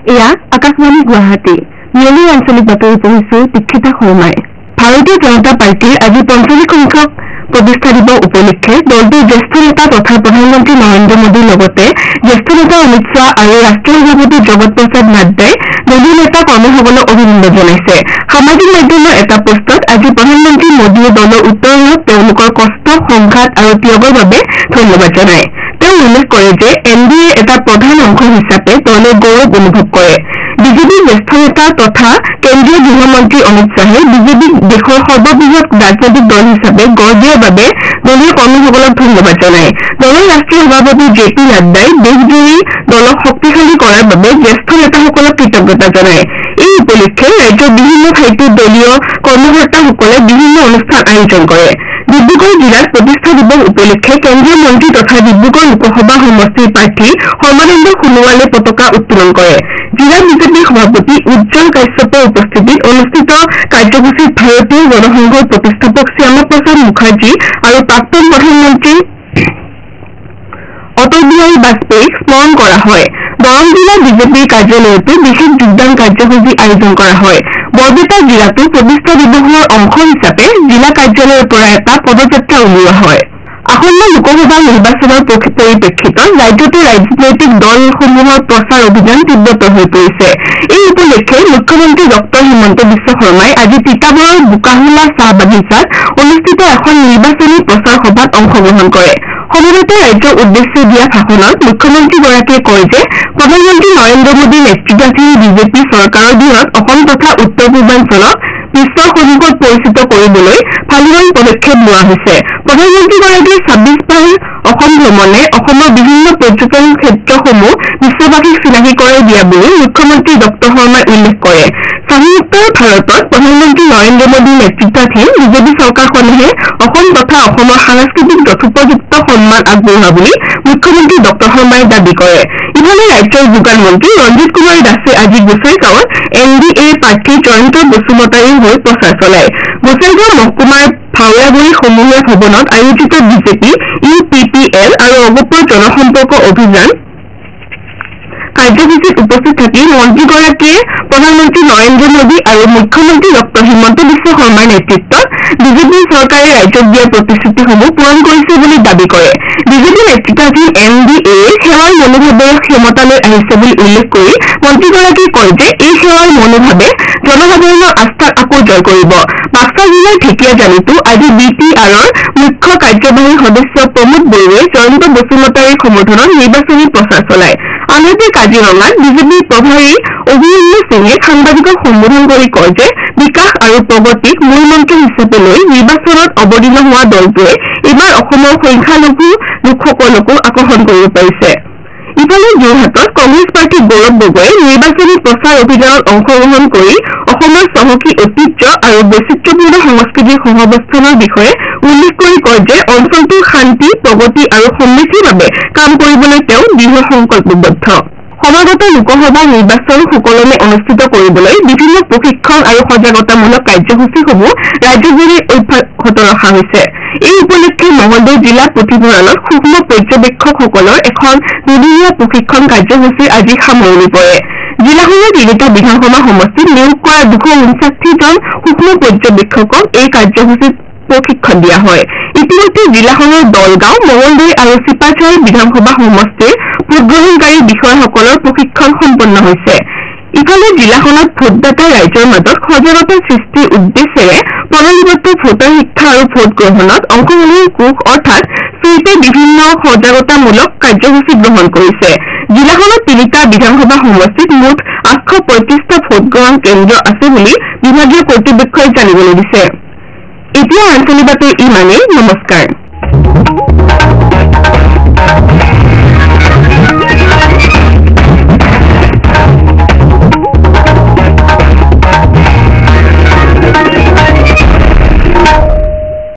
এয়া আকাশবাণী গুৱাহাটী নিয়মী আঞ্চলিক বাতৰি পঢ়িছো দীক্ষিতা শৰ্মাই। ভাৰতীয় জনতা পাৰ্টিৰ আজি 45 সংখ্যক প্ৰতিষ্ঠা দিৱস উপলক্ষে দলটোৰ জ্যেষ্ঠ নেতা তথা প্ৰধানমন্ত্ৰী নৰেন্দ্ৰ মোদীৰ লগতে জ্যেষ্ঠ নেতা অমিত শ্বাহ আৰু ৰাষ্ট্ৰীয় সভাপতি জগত প্ৰসাদ নাড্ডাই দলীয় নেতা কৰ্মীসকলক অভিনন্দন জনাইছে। সামাজিক মাধ্যমৰ এটা পোষ্টত আজি প্ৰধানমন্ত্ৰী মোদীয়ে দলৰ উত্তৰণত তেওঁলোকৰ কষ্ট, সংঘাত আৰু ত্যাগৰ বাবে ধন্যবাদ জনায়। তেওঁ উল্লেখ কৰে যে এনডিএৰ এটা প্ৰধান অংশ হিচাপে দলে গৌৰৱ অনুভৱ কৰে। বিজেপিৰ জ্যেষ্ঠ নেতা তথা কেন্দ্ৰীয় গৃহমন্ত্ৰী অমিত শ্বাহে বিজেপিক দেশৰ সৰ্ববৃহৎ ৰাজনৈতিক দল হিচাপে গঢ় দিয়াৰ বাবে দলীয় কৰ্মীসকলক ধন্যবাদ জনায়। দলৰ ৰাষ্ট্ৰীয় সভাপতি জে.পি. নাড্ডাই দেশজুৰি দলক শক্তিশালী কৰাৰ বাবে জ্যেষ্ঠ নেতাসকলক কৃতজ্ঞতা জনায়। এই উপলক্ষে ৰাজ্যৰ বিভিন্ন ঠাইতো দলীয় কৰ্মকৰ্তাসকলে বিভিন্ন অনুষ্ঠান আয়োজন কৰে। ডিব্ৰুগড় জিলাত প্ৰতিষ্ঠা দিৱস উপলক্ষে কেন্দ্ৰীয় মন্ত্ৰী তথা ডিব্ৰুগড় লোকসভা সমষ্টিৰ প্ৰাৰ্থী সৰ্বানন্দ সোণোৱালে পতাকা উত্তোলন কৰে। জিলা বিজেপিৰ সভাপতি উজ্জ্বল কাশ্যপৰ উপস্থিতিত অনুষ্ঠিত কাৰ্যসূচীত ভাৰতীয় জনসংঘৰ প্ৰতিষ্ঠাপক শ্যামা প্ৰসাদ মুখাৰ্জী আৰু প্ৰাক্তন প্ৰধানমন্ত্ৰী অটল বিহাৰী বাজপেয়ীক স্মৰণ কৰা হয়। দৰং জিলা বিজেপিৰ কাৰ্যালয়তো বিশেষ যোগদান কাৰ্যসূচী আয়োজন কৰা হয়। বৰপেটা জিলাতো প্ৰতিষ্ঠা দিৱসৰ অংশ হিচাপে জিলা কাৰ্যালয়ৰ পৰা এটা পদযাত্ৰা উলিওৱা হয়। আসন্ন লোকসভা নিৰ্বাচনৰ পৰিপ্ৰেক্ষিতত ৰাজ্যতো ৰাজনৈতিক দলসমূহৰ প্ৰচাৰ অভিযান তীব্ৰতৰ হৈ পৰিছে। এই উপলক্ষে মুখ্যমন্ত্ৰী ডক্টৰ হিমন্ত বিশ্ব শৰ্মাই আজি তিতাবৰৰ বোকাহোলা চাহ বাগিচাত অনুষ্ঠিত এখন নিৰ্বাচনী প্ৰচাৰ সভাত অংশগ্ৰহণ কৰে। সমাবেশত ৰাজ্যৰ উদ্দেশ্যে দিয়া ভাষণত মুখ্যমন্ত্ৰীগৰাকীয়ে কয় যে প্ৰধানমন্ত্ৰী নৰেন্দ্ৰ মোদীৰ নেতৃত্বাধীন বিজেপি চৰকাৰৰ দিনত অসম তথা উত্তৰ পূৰ্বাঞ্চলক বিশ্বৰ সন্মুখত পৰিচিত কৰিবলৈ ভালেমান পদক্ষেপ লোৱা হৈছে। প্ৰধানমন্ত্ৰীগৰাকীৰ 26 বাৰ অসম ভ্ৰমণে অসমৰ বিভিন্ন পৰ্যটন ক্ষেত্ৰসমূহ বিশ্ববাসীক চিনাকি কৰাই দিয়া বুলি মুখ্যমন্ত্ৰী ডক্টৰ শৰ্মাই উল্লেখ কৰে। স্বাধীনোত্তৰ ভাৰতত প্ৰধানমন্ত্ৰী নৰেন্দ্ৰ মোদীৰ নেতৃত্বাধীন বিজেপি চৰকাৰখনেহে অসম তথা অসমৰ সাংস্কৃতিক যথোপযুক্ত সন্মান আগবঢ়োৱা বুলি মুখ্যমন্ত্ৰী ডক্টৰ শৰ্মাই দাবী কৰে। ইফালে ৰাজ্যৰ যোগান মন্ত্ৰী ৰঞ্জিত কুমাৰ দাসে আজি গোসাইগাঁৱত এনডিএ প্ৰাৰ্থী জয়ন্ত বসুমতাৰীৰ হৈ প্ৰচাৰ চলায়। গোসাইগাঁও মহকুমাৰ ভাওৰাগুৰি সমূহীয়া ভৱনত আয়োজিত বিজেপি UPPL আৰু অগপৰ জনসম্পৰ্ক অভিযান কাৰ্যসূচীত উপস্থিত থাকি মন্ত্ৰীগৰাকীয়ে প্ৰধানমন্ত্ৰী নৰেন্দ্ৰ মোদী আৰু মুখ্যমন্ত্ৰী ডক্টৰ হিমন্ত বিশ্ব শৰ্মাৰ নেতৃত্বত বিজেপি চৰকাৰে ৰাজ্যক দিয়া প্ৰতিশ্ৰুতিসমূহ পূৰণ কৰিছে বুলি দাবী কৰে। বিজেপি নেতৃত্বাধীন এনডিএ সেৱাৰ মনোভাৱেৰে ক্ষমতালৈ আহিছে বুলি উল্লেখ কৰি মন্ত্ৰীগৰাকীয়ে কয় যে এই সেৱাৰ মনোভাৱে জনসাধাৰণৰ আস্থাক আকৌ জয় কৰিব। বাক্সা জিলাৰ ঢেকিয়াজালিতো আজি BTRৰ মুখ্য কাৰ্যবাহী সদস্য প্ৰমোদ বড়োৱে জয়ন্ত বসুমতাৰীৰ সমৰ্থনত নিৰ্বাচনী প্ৰচাৰ চলায়। আনহাতে কাজিৰঙাত বিজেপিৰ প্ৰভাৰী অভিমন্যু সিঙে সাংবাদিকক সম্বোধন কৰি কয় যে বিকাশ আৰু প্ৰগতিক মূল মন্ত্ৰ হিচাপে লৈ নিৰ্বাচনত অৱতীৰ্ণ হোৱা দলটোৱে এইবাৰ অসমৰ সংখ্যালঘু লোকসকলকো আকৰ্ষণ কৰিব পাৰিছে। ইফালে যোৰহাটত কংগ্ৰেছ প্ৰাৰ্থী গৌৰৱ গগৈয়ে নিৰ্বাচনী প্ৰচাৰ অভিযানত অংশগ্ৰহণ কৰি অসমৰ চহকী ঐতিহ্য আৰু বৈচিত্ৰ্যপূৰ্ণ সংস্কৃতিৰ সহাৱস্থানৰ বিষয়ে উল্লেখ কৰি কয় যে অঞ্চলটোৰ শান্তি, প্ৰগতি আৰু সমৃদ্ধিৰ বাবে কাম কৰিবলৈ তেওঁ দৃঢ় সংকল্পবদ্ধ। সমাগত লোকসভা নিৰ্বাচন সুকলমে অনুষ্ঠিত কৰিবলৈ বিভিন্ন প্ৰশিক্ষণ আৰু সজাগতামূলক কাৰ্যসূচীসমূহ ৰাজ্যজুৰি অব্যাহত ৰখা হৈছে। এই উপলক্ষে মঙলদৈ জিলা পুথিভঁৰালত সূক্ষ্ম পৰ্যবেক্ষকসকলৰ এখন দুদিনীয়া প্ৰশিক্ষণ কাৰ্যসূচীৰ আজি সামৰণি পৰে। জিলাখনৰ তিনিটা বিধানসভা সমষ্টিত নিয়োগ কৰা 259 জন সূক্ষ্ম পৰ্যবেক্ষকক এই কাৰ্যসূচীত প্ৰশিক্ষণ দিয়া হয়। ইতিমধ্যে জিলাখনৰ দলগাঁও, মঙলদৈ আৰু চিপাঝাৰ বিধানসভা সমষ্টিৰ ভোটগ্ৰহণকাৰী বিষয়াসকলৰ প্ৰশিক্ষণ সম্পন্ন হৈছে। ইফালে জিলাখনত ভোটদাতা ৰাইজৰ মাজত সজাগতা সৃষ্টিৰ উদ্দেশ্যেৰে প্ৰণালীবদ্ধ ভোটাৰ শিক্ষা আৰু ভোট গ্ৰহণত অংশগ্ৰহণ কোষ অৰ্থাৎ ছুইপে বিভিন্ন সজাগতামূলক কাৰ্যসূচী গ্ৰহণ কৰিছে। জিলাখনত তিনিটা বিধানসভা সমষ্টিত মুঠ 835টা ভোটগ্ৰহণ কেন্দ্ৰ আছে বুলি বিভাগীয় কৰ্তৃপক্ষই জানিবলৈ দিছে। এতিয়া আঞ্চলিক বাতৰি ইমানেই। নমস্কাৰ।